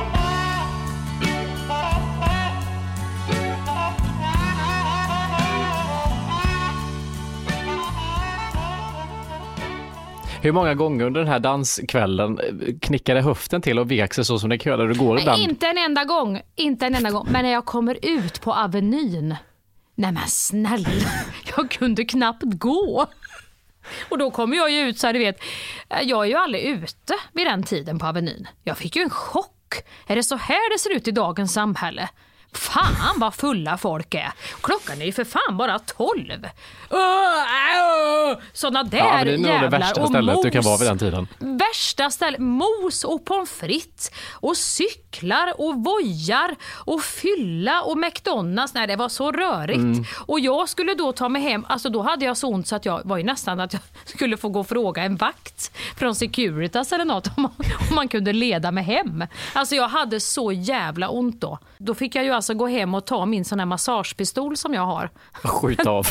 Hur många gånger under den här danskvällen knickade höften till och vek sig så som det kör där du går ibland? Inte en enda gång. Men när jag kommer ut på Avenyn, nej men snälla, jag kunde knappt gå. Och då kommer jag ju ut så här, du vet, jag är ju aldrig ute vid den tiden på Avenyn. Jag fick ju en chock. Är det så här det ser ut i dagens samhälle? Fan vad fulla folk är. Klockan är ju för fan bara 12. Såna där jävlar. Det är nog det värsta stället du kan vara vid den tiden. Värsta stället. Mos och pommes frites och cyklar och vojar och fylla och McDonalds. Nej, det var så rörigt. Och jag skulle då ta mig hem. Alltså då hade jag så ont så att jag var ju nästan att jag skulle få gå och fråga en vakt från Securitas eller något om man kunde leda mig hem. Alltså jag hade så jävla ont då. Då fick jag ju alltså gå hem och ta min sån här massagepistol som jag har. Skjut av.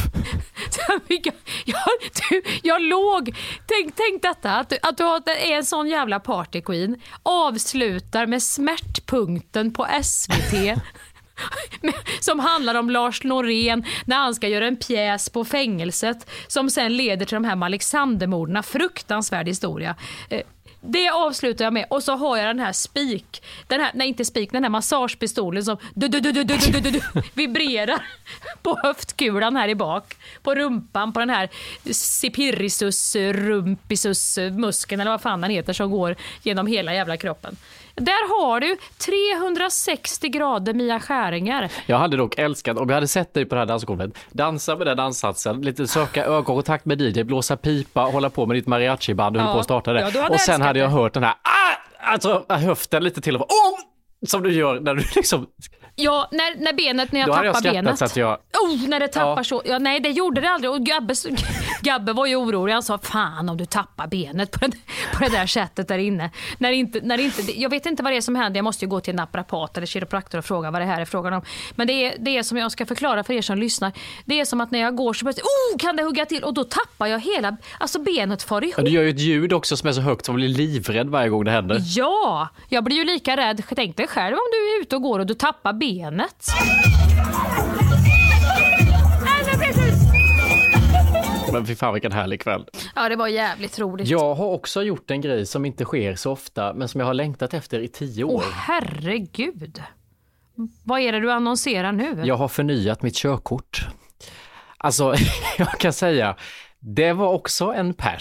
Jag låg. Tänk detta, att du är en sån jävla partyqueen. Avslutar med Smärtpunkten på SVT. Som handlar om Lars Norén när han ska göra en pjäs på fängelset som sen leder till de här Alexandermorden. Fruktansvärd historia. Det avslutar jag med. Och så har jag den här den här massagepistolen som vibrerar på höftkulan här i bak. På rumpan, på den här Sipirisus rumpisus muskeln eller vad fan den heter som går genom hela jävla kroppen. Där har du 360 grader Mia Skäringer. Jag hade dock älskat, om jag hade sett dig på det här dansgolvet, dansa med den danssatsen, lite söka ögonkontakt med DJ, blåsa pipa, hålla på med ditt mariachi-band och hålla på att starta det. Ja, och sen hade jag hört den här alltså höften lite till och som du gör när du liksom... Ja, när jag tappar benet. Så att jag... när det tappar så. Ja, nej, det gjorde det aldrig. Och Gabbe var ju orolig. Han sa, fan om du tappar benet på det där sättet där inne. När inte, jag vet inte vad det är som händer. Jag måste ju gå till en naprapat eller kiropraktor och fråga vad det här är frågan om. Men det är som jag ska förklara för er som lyssnar. Det är som att när jag går så plötsligt, kan det hugga till? Och då tappar jag hela, alltså benet far ihop. Ja, du gör ju ett ljud också som är så högt som blir livrädd varje gång det händer. Ja, jag blir ju lika rädd. Tänk dig själv om du är ute och går och du tappar benet. men fy fan vilken härlig kväll. Ja, det var jävligt roligt. Jag har också gjort en grej som inte sker så ofta, men som jag har längtat efter i 10 år. Herregud. Vad är det du annonserar nu? Jag har förnyat mitt körkort. Alltså, jag kan säga, det var också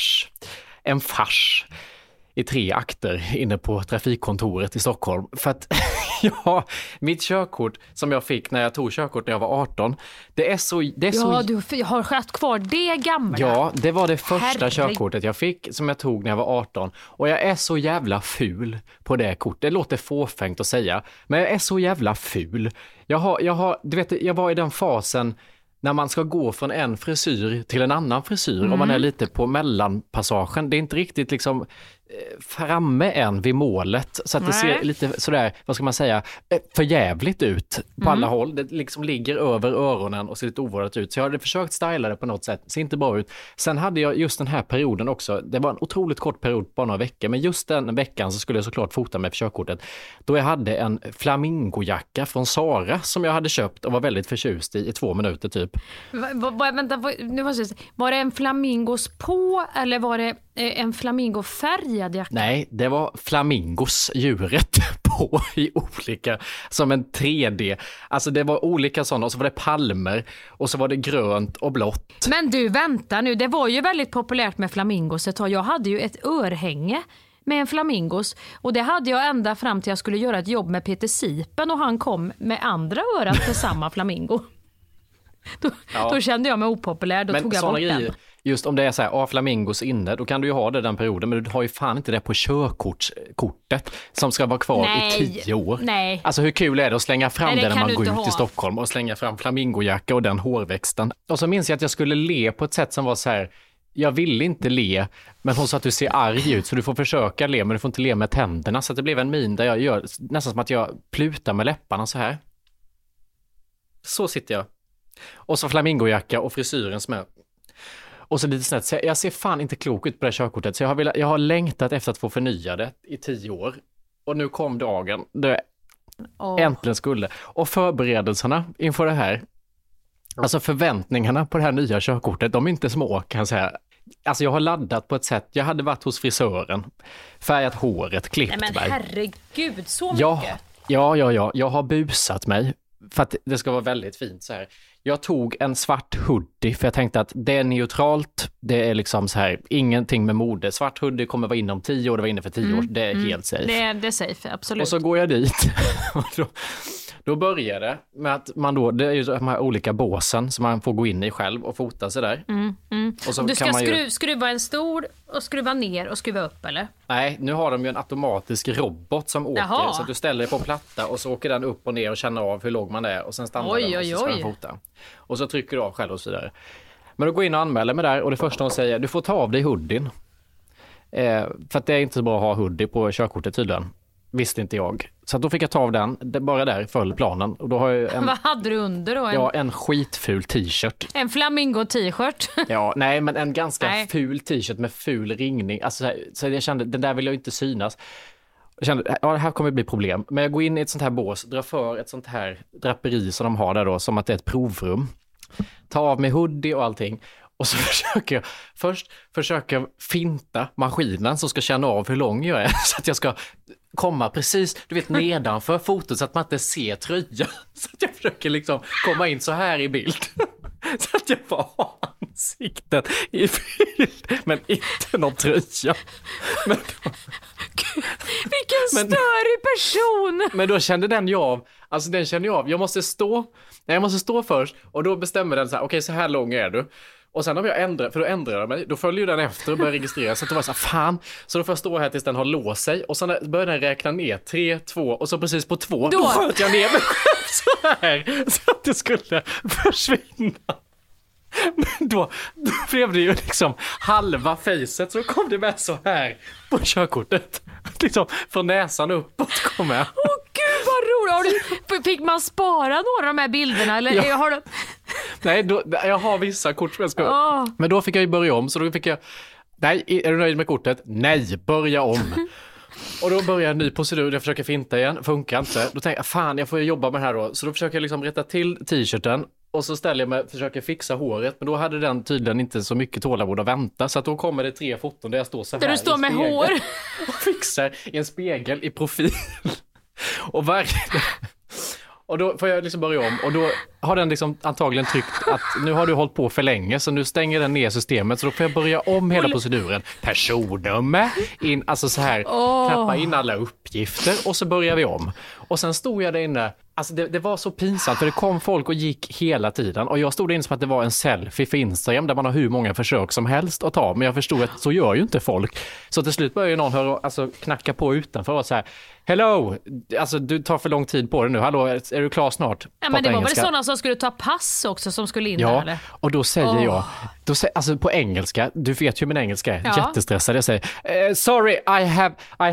en fars i 3 akter inne på trafikkontoret i Stockholm. För att mitt körkort som jag fick när jag tog körkort när jag var 18, det är så... Du har skött kvar det gamla. Ja, det var det första körkortet jag fick som jag tog när jag var 18. Och jag är så jävla ful på det kortet. Det låter fåfängt att säga, men jag är så jävla ful. Du vet, jag var i den fasen när man ska gå från en frisyr till en annan frisyr och man är lite på mellanpassagen. Det är inte riktigt liksom framme än vid målet, så att det ser lite sådär, vad ska man säga, förjävligt ut på alla håll. Det liksom ligger över öronen och ser lite ovårdat ut. Så jag hade försökt styla det på något sätt, ser inte bra ut. Sen hade jag just den här perioden också, det var en otroligt kort period, bara några veckor, men just den veckan så skulle jag såklart fota med körkortet. Då jag hade en flamingojacka från Zara som jag hade köpt och var väldigt förtjust i 2 minuter typ. Vänta, nu var det en flamingos på eller var det en flamingofärgad jacka? Nej, det var flamingos, djuret på i olika, som en 3D. Alltså det var olika sådana, och så var det palmer och så var det grönt och blått. Men du, vänta nu, det var ju väldigt populärt med flamingos ett tag. Jag hade ju ett örhänge med en flamingos och det hade jag ända fram till jag skulle göra ett jobb med Peter Sipen och han kom med andra örat för samma flamingo. Då kände jag mig opopulär, då tog jag bort den. Just om det är så här, flamingos inne, då kan du ju ha det den perioden, men du har ju fan inte det på körkortet som ska vara kvar i 10 år. Nej. Alltså hur kul är det att slänga fram det när man går ut i Stockholm och slänga fram flamingojacka och den hårväxten. Och så minns jag att jag skulle le på ett sätt som var så här, jag ville inte le, men hon sa att du ser arg ut så du får försöka le, men du får inte le med tänderna, så att det blev en min där jag gör nästan som att jag plutar med läpparna så här. Så sitter jag. Och så flamingojacka och frisyren som är. Och så lite snett. Så jag ser fan inte klok ut på det körkortet. Så jag har längtat efter att få förnya det i 10 år. Och nu kom dagen. Det äntligen skulle. Och förberedelserna inför det här. Alltså förväntningarna på det här nya körkortet. De är inte små, kan jag säga. Alltså jag har laddat på ett sätt. Jag hade varit hos frisören. Färgat håret, klippt mig. Nej men herregud, så mycket. Ja. Jag har busat mig. För att det ska vara väldigt fint så här. Jag tog en svart hoodie för jag tänkte att det är neutralt. Det är liksom så här, ingenting med mode. Svart hoodie kommer vara inom 10 år, det var inne för 10 år. Det är helt safe. Det är safe, absolut. Och så går jag dit. Och då börjar det med att man då, det är ju de här olika båsen som man får gå in i själv och fota sig där. Och så du ska kan man skruva en stol och skruva ner och skruva upp, eller? Nej, nu har de ju en automatisk robot som åker. Jaha. Så att du ställer dig på platta och så åker den upp och ner och känner av hur låg man är. Och sen stannar den och så ska den fota. Och så trycker du av själv och så vidare. Men då går in och anmäler mig där och det första hon säger, du får ta av dig hoodien. För att det är inte så bra att ha hoodie på körkortet tydligen. Visste inte jag. Så då fick jag ta av den, bara där föll planen. Och då har jag vad hade du under då? En skitful t-shirt. En flamingo t-shirt? Ja, nej men en ganska ful t-shirt med ful ringning. Alltså, så jag kände, den där vill jag inte synas. Jag kände, det här kommer bli problem. Men jag går in i ett sånt här bås, drar för ett sånt här draperi som de har där då, som att det är ett provrum. Ta av mig hoodie och allting. Och så försöker jag finta maskinen som ska känna av hur lång jag är. Så att jag ska komma precis, du vet, nedanför fotot så att man inte ser tröjan. Så att jag försöker liksom komma in så här i bild. Så att jag bara har ansiktet i bild, men inte någon tröja. Men då, vilken störig person! Men då kände den jag av, alltså den kände jag av, jag måste stå först och då bestämmer den så här, okej, så här lång är du. Och sen om jag ändrar, för då ändrar jag mig, då följer den efter och börjar registrera. Så att det var så här, fan. Så då får jag stå här tills den har låst sig. Och sen börjar den räkna ner, 3, 2. Och så precis på 2, då sköt jag ner mig själv så här. Så att det skulle försvinna. Men då blev det ju liksom halva facet. Så kom det med så här på körkortet. Liksom från näsan uppåt kom jag. Åh gud vad roligt. Fick man spara några av de här bilderna? Eller ja. Har du... Nej, jag har vissa kort som jag ska... Men då fick jag ju börja om. Så då fick jag... Nej, är du nöjd med kortet? Nej, börja om. Och då börjar en ny procedur, jag försöker finta igen, funkar inte. Då tänker jag, fan jag får jobba med det här då. Så då försöker jag liksom rätta till t-shirten. Och så ställer jag mig och försöker fixa håret. Men då hade den tydligen inte så mycket tålamod att vänta. Så att då kommer det 3 foton där jag står så här. Där du står med hår. Och fixar i en spegel i profil. Och och då får jag liksom börja om. Och då har den liksom antagligen tryckt att nu har du hållit på för länge. Så nu stänger den ner systemet. Så då får jag börja om hela proceduren. Personnummer. Alltså så här. Knappa in alla uppgifter. Och så börjar vi om. Och sen stod jag där inne. Alltså det var så pinsamt. För det kom folk och gick hela tiden. Och jag stod där inne som att det var en selfie för Instagram. Där man har hur många försök som helst att ta. Men jag förstod att så gör ju inte folk. Så till slut börjar ju någon knacka på utanför och så här. Hello! Alltså du tar för lång tid på det nu. Hallå, är du klar snart? Ja, men det var väl sådana som skulle ta pass också som skulle in där, eller? Och då säger jag, alltså på engelska, du vet ju min engelska är jättestressad. Jag säger, sorry, I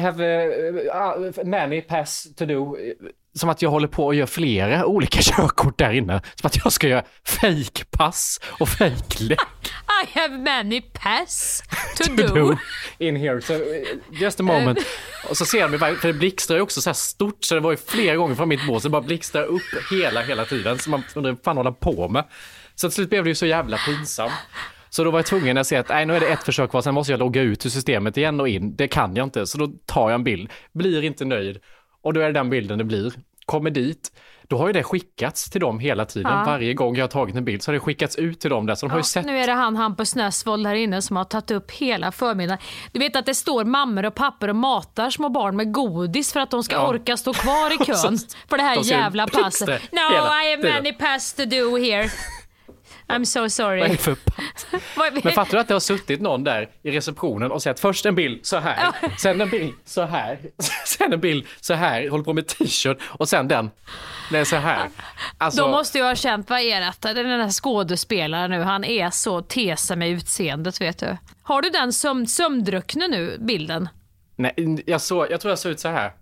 have many pass to do. Som att jag håller på att göra flera olika körkort där inne. Som att jag ska göra fake pass och fake läck. I have many pass to do in here. So just a moment. Och så ser de, för det blixtrar ju också så här stort. Så det var ju flera gånger från mitt bås. Det bara blixtrar upp hela tiden. Så man undrar fan hålla på med. Så till slut blev det ju så jävla pinsam. Så då var jag tvungen att säga att nu är det ett försök kvar. Sen måste jag logga ut ur systemet igen och in. Det kan jag inte. Så då tar jag en bild. Blir inte nöjd. Och då är det den bilden det blir. Kommer dit, då har ju det skickats till dem hela tiden. Ja. Varje gång jag har tagit en bild så har det skickats ut till dem där. Så de har ju sett... Nu är det Hampus Näsvold här inne som har tagit upp hela förmiddagen. Du vet att det står mammor och pappor och matar små barn med godis för att de ska orka stå kvar i kön för det här jävla passet. No, I have many pass to do here. I'm so sorry. Vad är det för pass? Men fattar du att det har suttit någon där i receptionen och sett först en bild så här, sen en bild så här, sen en bild så här, håller på med t-shirt och sen den är så här. Alltså... Då måste jag ha känt, vad är detta? Den här skådespelaren nu, han är så tesa med utseendet, vet du. Har du den sömndruckna nu, bilden? Nej, jag tror jag såg ut så här.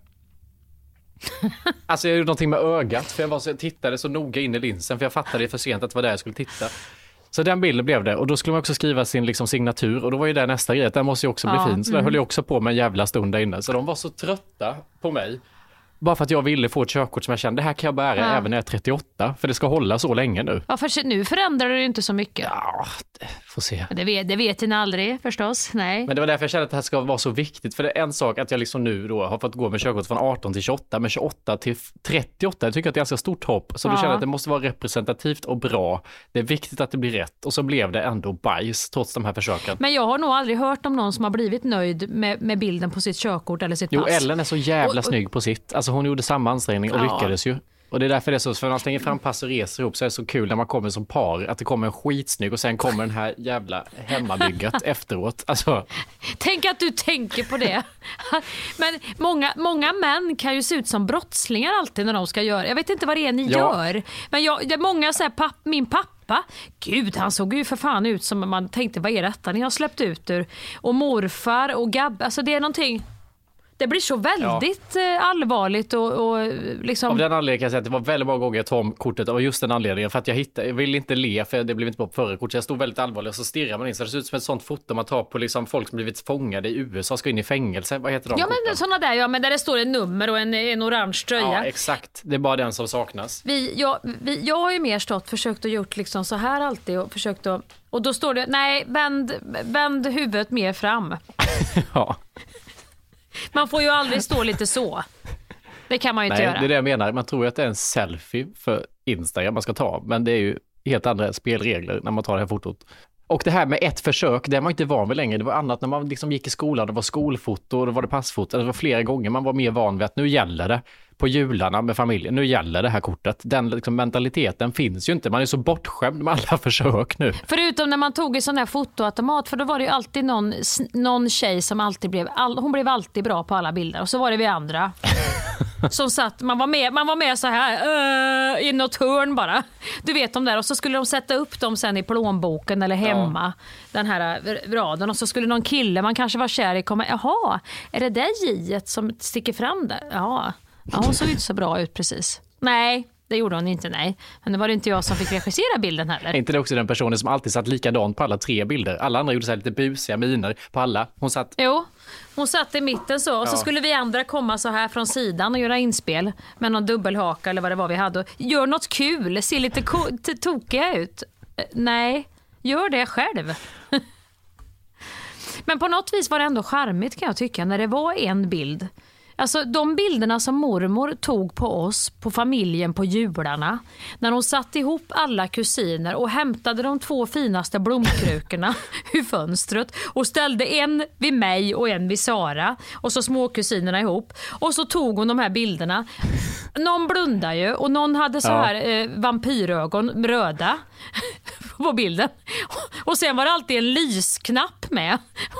Alltså jag gjorde någonting med ögat. För jag tittade så noga in i linsen. För jag fattade det för sent att det var där jag skulle titta. Så den bilden blev det. Och då skulle man också skriva sin liksom, signatur. Och då var ju det nästa grej. Den måste ju också bli fin. Så där höll jag också på med en jävla stund där inne. Så de var så trötta på mig. Bara för att jag ville få ett körkort som jag kände, det här kan jag bära även när jag är 38. För det ska hålla så länge nu. Ja, för nu förändrar det ju inte så mycket. Ja, får se. Det vet ni aldrig förstås, nej. Men det var därför jag kände att det här ska vara så viktigt. För det är en sak att jag liksom nu då har fått gå med körkort från 18 till 28. Men 28 till 38, jag tycker att det är ganska stort hopp. Så då kände jag att det måste vara representativt och bra. Det är viktigt att det blir rätt. Och så blev det ändå bajs trots de här försöken. Men jag har nog aldrig hört om någon som har blivit nöjd med bilden på sitt körkort eller sitt pass. Jo, Ellen är så jävla snygg på sitt. Alltså hon gjorde samma ansträngning och lyckades ju. Och det är därför det är så, för när man slänger fram pass och reser ihop så är det så kul när man kommer som par, att det kommer en skitsnygg och sen kommer den här jävla hemmabygget efteråt. Alltså. Tänk att du tänker på det. Men många män kan ju se ut som brottslingar alltid när de ska göra. Jag vet inte vad det är ni gör. Men det är många så här, min pappa, gud han såg ju för fan ut som man tänkte, vad är detta ni har släppt ut ur? Och morfar och Gab, alltså det är någonting. Det blir så väldigt allvarligt och liksom... Av den anledningen kan jag säga att det var väldigt många gånger jag tog om kortet av just den anledningen. För att jag ville inte le, för det blev inte på förra kortet. Jag stod väldigt allvarlig och så stirrar man in. Så det ser ut som ett sånt foto man tar på liksom folk som blivit fångade i USA, ska in i fängelse. Vad heter de korten? Men sådana där, men där det står ett nummer och en orange tröja. Ja, exakt. Det är bara den som saknas. Jag har ju mer försökt att gjort liksom så här alltid och försökt att... Och då står det, nej, vänd huvudet mer fram. Ja. Man får ju aldrig stå lite så. Det kan man ju inte göra. Det är det jag menar. Man tror ju att det är en selfie för Instagram man ska ta. Men det är ju helt andra spelregler när man tar det här fotot. Och det här med ett försök, det var inte van vid längre. Det var annat när man liksom gick i skolan. Det var skolfoto och det var det passfoto. Det var flera gånger man var mer van vid att nu gäller det. På jularna med familjen. Nu gäller det här kortet. Den liksom mentaliteten finns ju inte. Man är så bortskämd med alla försök nu. Förutom när man tog en sån här fotoautomat. För då var det ju alltid någon tjej som alltid hon blev alltid bra på alla bilder. Och så var det vi andra. Som satt, man var med så här i något hörn bara. Du vet de där. Och så skulle de sätta upp dem sen i plånboken eller hemma. Den här raden. Och så skulle någon kille, man kanske var kär i, komma. Jaha, är det där J-et som sticker fram där? Ja, hon såg inte så bra ut precis. Nej, Det gjorde hon inte, nej. Men det var inte jag som fick regissera bilden heller. Är inte det också den personen som alltid satt likadant på alla 3 bilder? Alla andra gjorde så här lite busiga miner på alla. Jo, hon satt i mitten så. Och så skulle vi andra komma så här från sidan och göra inspel med någon dubbelhaka eller vad det var vi hade. Gör något kul, se lite tokiga ut. Nej, gör det själv. Men på något vis var det ändå charmigt kan jag tycka när det var en bild. Alltså de bilderna som mormor tog på oss, på familjen på jularna. När hon satt ihop alla kusiner och hämtade de 2 finaste blomkrukorna ur fönstret. Och ställde en vid mig och en vid Sara. Och så små kusinerna ihop. Och så tog hon de här bilderna. Någon blundade ju och någon hade så här vampyrögon röda på bilden. Och sen var det alltid en lysknapp med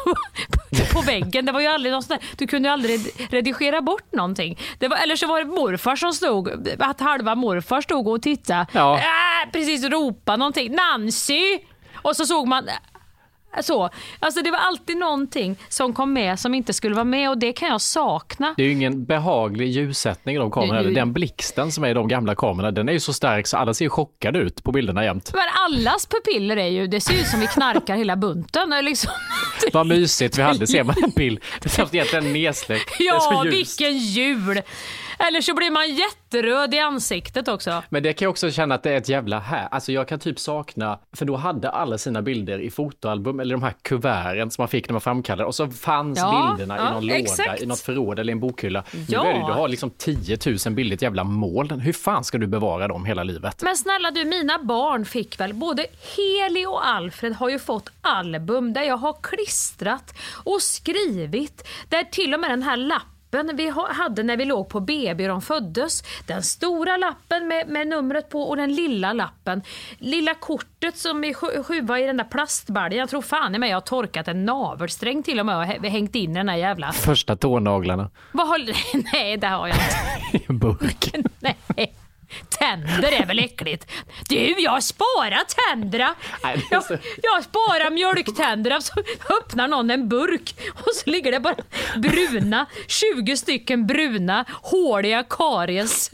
på väggen. Det var ju aldrig något sånt där. Du kunde ju aldrig redigera bort någonting. Eller så var det morfar som stod, att halva morfar stod och tittade. Ja. Precis, ropa någonting. Nancy! Och så såg man så. Alltså det var alltid någonting som kom med som inte skulle vara med och det kan jag sakna. Det är ju ingen behaglig ljussättning i de kamerorna. Den blixten som är i de gamla kamerorna, den är ju så stark så alla ser chockade ut på bilderna jämt. Men allas pupiller är ju, det ser ut som vi knarkar hela bunten. Liksom. Vad mysigt vi hade, ser man en bild. Det är egentligen nedsläckt. Ja, vilken jul! Eller så blir man jätteröd i ansiktet också. Men det kan jag också känna att det är ett jävla här. Alltså jag kan typ sakna, för då hade alla sina bilder i fotoalbum eller de här kuverten som man fick när man framkallade. Och så fanns bilderna i någon låda, i något förråd eller en bokhylla. Nu är det, du har liksom 10 000 bilder, ett jävla mål. Hur fan ska du bevara dem hela livet? Men snälla du, mina barn fick väl, både Heli och Alfred har ju fått album där jag har klistrat och skrivit. Där till och med den här lappen vi hade när vi låg på BB och de föddes. Den stora lappen med numret på och den lilla lappen. Lilla kortet som är sjuva i den där plastbaljen. Jag tror fan i mig jag har torkat en navelsträng till och med och hängt in den här jävla. Första tånaglarna. Nej, det har jag inte. I en burk. Nej. Tänder är väl äckligt. Du, jag sparar tänderna. Jag sparar mjölktänderna. Så öppnar någon en burk och så ligger det bara bruna 20 stycken bruna håliga karies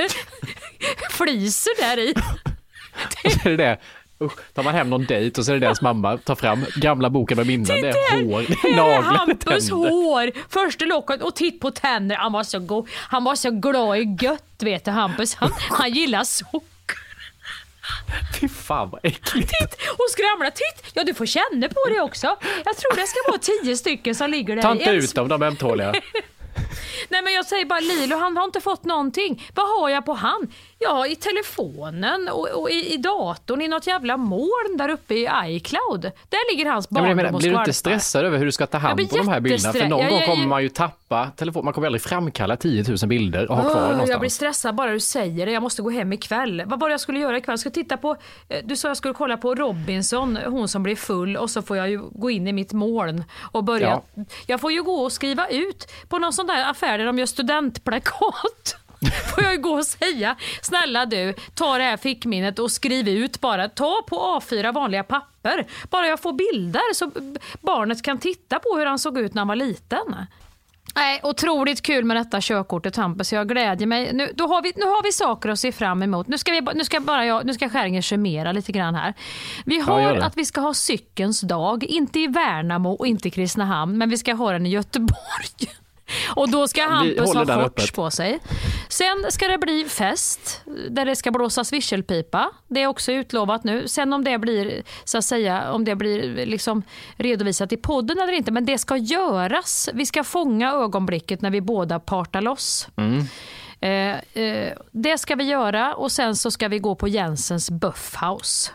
fliser där i. Och så är det tar man hem någon dejt och så är det deras mamma tar fram gamla boken med minnen. Det är hår, naglar, Hampus hår, första locket och titt på tänder. Han var så god. Han var så glad i gött, vet du, Hampus. Han gillar socker. Fy fan vad äckligt. Titt och skramla, titt. Ja, du får känna på det också. Jag tror det ska vara 10 stycken som ligger där. Ta inte ut dem, de är ömtåliga. Nej, men jag säger bara Lilo, han har inte fått någonting. Vad har jag på han? Ja, i telefonen och i datorn i något jävla moln där uppe i iCloud. Där ligger hans barndom och skvalpar. Blir du inte stressad över hur du ska ta hand på de här bilderna? För någon gång kommer man ju tappa telefon. Man kommer aldrig framkalla 10 000 bilder och ha kvar någonstans. Jag blir stressad bara du säger det. Jag måste gå hem ikväll. Vad var det jag skulle göra ikväll? Jag ska titta på, du sa jag skulle kolla på Robinson, hon som blir full, och så får jag ju gå in i mitt moln och börja. Ja. Jag får ju gå och skriva ut på någon sån där affär där de gör studentplakat. Får jag gå och säga, snälla du, ta det här fickminnet och skriv ut bara. Ta på A4 vanliga papper. Bara jag får bilder så barnet kan titta på hur han såg ut när han var liten. Nej, otroligt kul med detta körkortet, Hampus. Jag glädjer mig. Nu har vi saker att se fram emot. Nu ska Skäringen summera lite grann här. Vi har att vi ska ha cykelns dag. Inte i Värnamo och inte i Kristinehamn, men vi ska ha den i Göteborg. Och då ska Hampus ha shorts på sig. Sen ska det bli fest där det ska blåsas visselpipa. Det är också utlovat nu. Sen om det blir, så att säga, om det blir liksom redovisat i podden eller inte, men det ska göras. Vi ska fånga ögonblicket när vi båda partar loss. Det ska vi göra, och sen så ska vi gå på Jensens Buffhouse.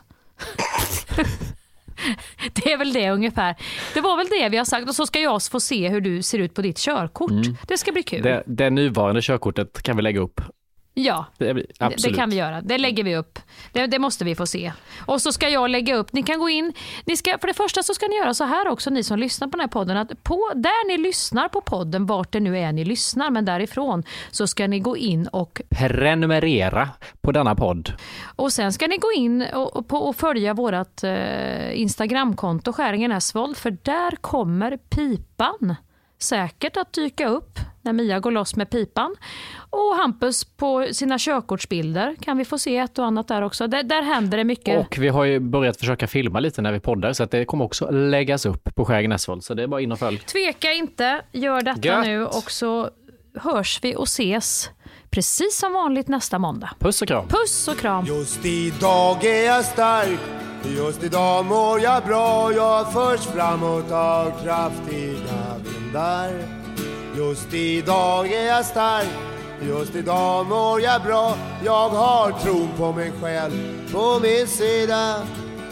Det är väl det ungefär. Det var väl det vi har sagt. Och så ska jag få se hur du ser ut på ditt körkort. Det ska bli kul. Det nuvarande körkortet kan vi lägga upp. Ja, det kan vi göra. Det lägger vi upp. Det måste vi få se. Och så ska jag lägga upp. Ni kan gå in. För det första så ska ni göra så här också, ni som lyssnar på den här podden. Att där ni lyssnar på podden, vart det nu är ni lyssnar, men därifrån så ska ni gå in och prenumerera på denna podd. Och sen ska ni gå in och följa vårat Instagramkonto Skäringen är svåld, för där kommer pipan säkert att dyka upp när Mia går loss med pipan. Och Hampus på sina körkortsbilder kan vi få se ett och annat där också. Där händer det mycket. Och vi har ju börjat försöka filma lite när vi poddar, så att det kommer också läggas upp på Skägen Esvold. Så det är bara in och följ. Tveka inte, gör detta Gött. nu och så hörs vi och ses precis som vanligt nästa måndag. Puss och kram. Puss och kram. Just idag är jag stark, just idag mår jag bra. Jag förs framåt av kraftiga vindar. Just idag är jag stark, just idag mår jag bra. Jag har tron på mig själv på min sida.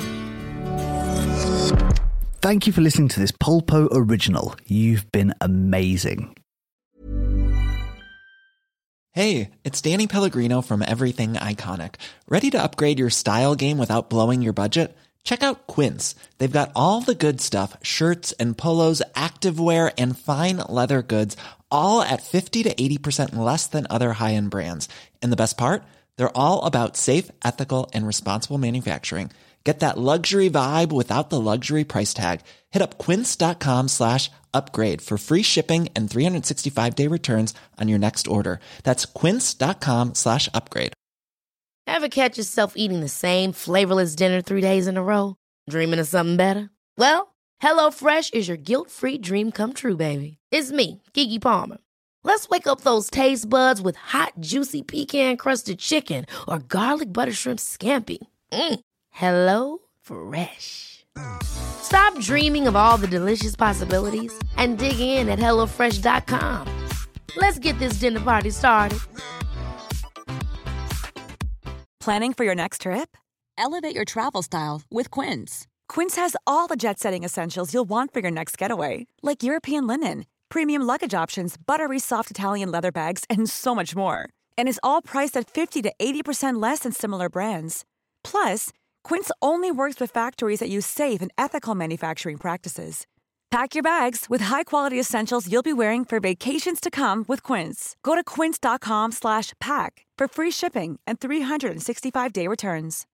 Thank you for listening to this Polpo original. You've been amazing. Hey, it's Danny Pellegrino from Everything Iconic. Ready to upgrade your style game without blowing your budget? Check out Quince. They've got all the good stuff, shirts and polos, activewear, and fine leather goods, all at 50 to 80% less than other high-end brands. And the best part? They're all about safe, ethical, and responsible manufacturing. Get that luxury vibe without the luxury price tag. Hit up quince.com/upgrade for free shipping and 365-day returns on your next order. That's quince.com/upgrade. Ever catch yourself eating the same flavorless dinner 3 days in a row? Dreaming of something better? Well, HelloFresh is your guilt-free dream come true, baby. It's me, Keke Palmer. Let's wake up those taste buds with hot, juicy pecan-crusted chicken or garlic butter shrimp scampi. Hello Fresh. Stop dreaming of all the delicious possibilities and dig in at HelloFresh.com. Let's get this dinner party started. Planning for your next trip? Elevate your travel style with Quince. Quince has all the jet-setting essentials you'll want for your next getaway, like European linen, premium luggage options, buttery soft Italian leather bags, and so much more. And is all priced at 50 to 80% less than similar brands. Plus, Quince only works with factories that use safe and ethical manufacturing practices. Pack your bags with high-quality essentials you'll be wearing for vacations to come with Quince. Go to quince.com/pack for free shipping and 365-day returns.